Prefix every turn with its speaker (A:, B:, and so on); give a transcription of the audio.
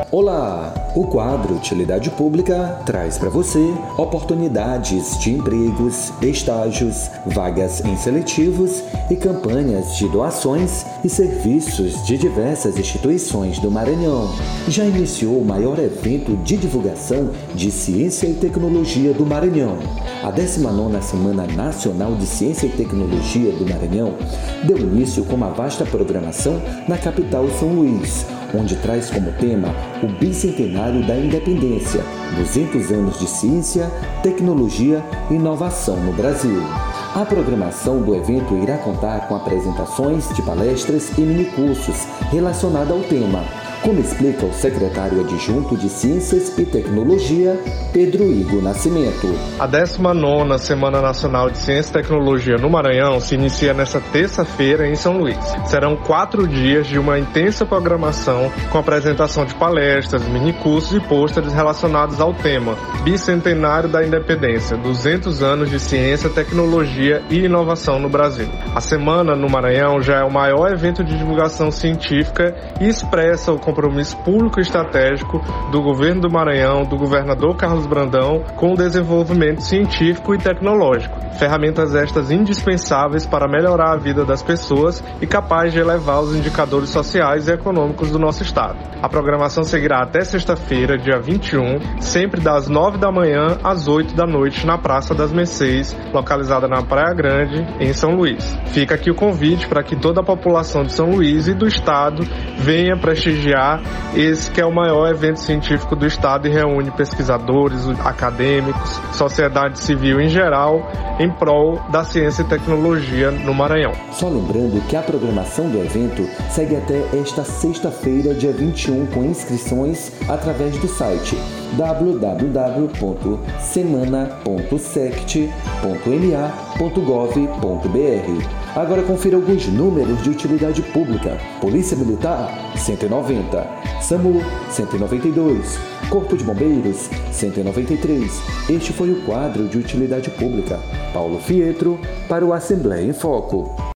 A: Olá! O quadro Utilidade Pública traz para você oportunidades de empregos, estágios, vagas em seletivos e campanhas de doações e serviços de diversas instituições do Maranhão. Já iniciou o maior evento de divulgação de ciência e tecnologia do Maranhão. A 19ª Semana Nacional de Ciência e Tecnologia do Maranhão deu início com uma vasta programação na capital São Luís, onde traz como tema o bicentenário da independência, 200 anos de ciência, tecnologia e inovação no Brasil. A programação do evento irá contar com apresentações de palestras e minicursos relacionados ao tema, como explica o secretário adjunto de Ciências e Tecnologia, Pedro Igor Nascimento.
B: A 19ª Semana Nacional de Ciência e Tecnologia no Maranhão se inicia nesta terça-feira em São Luís. Serão 4 dias de uma intensa programação com apresentação de palestras, minicursos e pôsteres relacionados ao tema Bicentenário da Independência, 200 anos de ciência, tecnologia e inovação no Brasil. A semana no Maranhão já é o maior evento de divulgação científica e expressa o compromisso público e estratégico do governo do Maranhão, do governador Carlos Brandão, com o desenvolvimento científico e tecnológico. Ferramentas estas indispensáveis para melhorar a vida das pessoas e capazes de elevar os indicadores sociais e econômicos do nosso estado. A programação seguirá até sexta-feira, dia 21, sempre das 9 da manhã às 8 da noite na Praça das Mercês, localizada na Praia Grande, em São Luís. Fica aqui o convite para que toda a população de São Luís e do estado venha prestigiar esse que é o maior evento científico do estado e reúne pesquisadores, acadêmicos, sociedade civil em geral, em prol da ciência e tecnologia no Maranhão.
A: Só lembrando que a programação do evento segue até esta sexta-feira, dia 21, com inscrições através do site www.semana.sect.ma.gov.br. Agora confira alguns números de utilidade pública. Polícia Militar, 190. SAMU, 192. Corpo de Bombeiros, 193. Este foi o quadro de utilidade pública. Paulo Fietro, para o Assembleia em Foco.